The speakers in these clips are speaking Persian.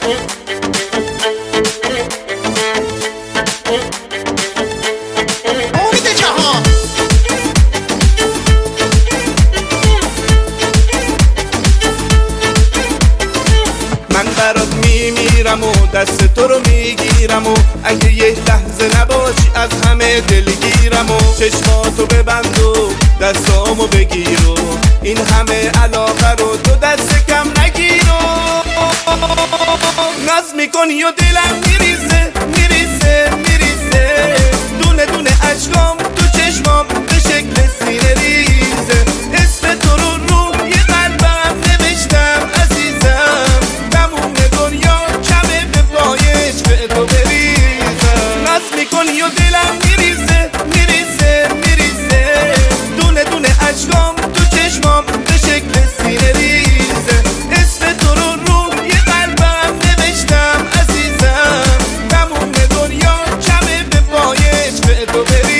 من برات میمیرم و دست تو رو میگیرم و اگه یه لحظه نباشی از همه دلگیرم و چشماتو ببند و دستامو بگیر و این همه علاقه رو تو دست کم نگیر و ناز میکنی و دلم میریزه میریزه میریزه دونه دونه اشکام تو چشمام به شکل سینه ریزه اسم تو رو روی قلبم نوشتم عزیزم تموم دنیا کمه به پای عشق تو بریزم ناز میکنی و دلم میریزه میریزه میریزه دونه دونه اشکام تو چشمام به شکل سینه ریزه اسم تو رو روی قلبم نوشتم عزیزم تموم دنیا کمه به پای عشق تو بریزم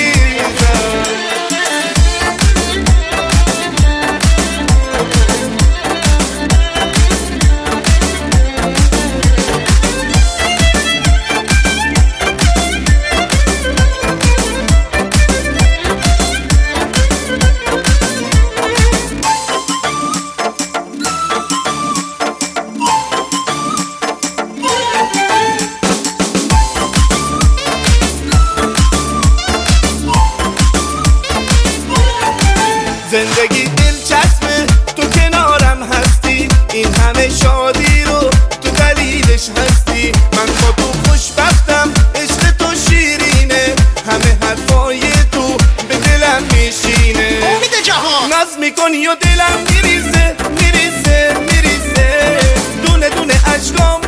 زندگی دلچسبه تو کنارم هستی این همه شادی رو تو دلیلش هستی من با تو خوشبختم عشق تو شیرینه همه حرفای تو به دلم میشینه امید جهان ناز میکنی و دلم میریزه میریزه میریزه دونه دونه اشکام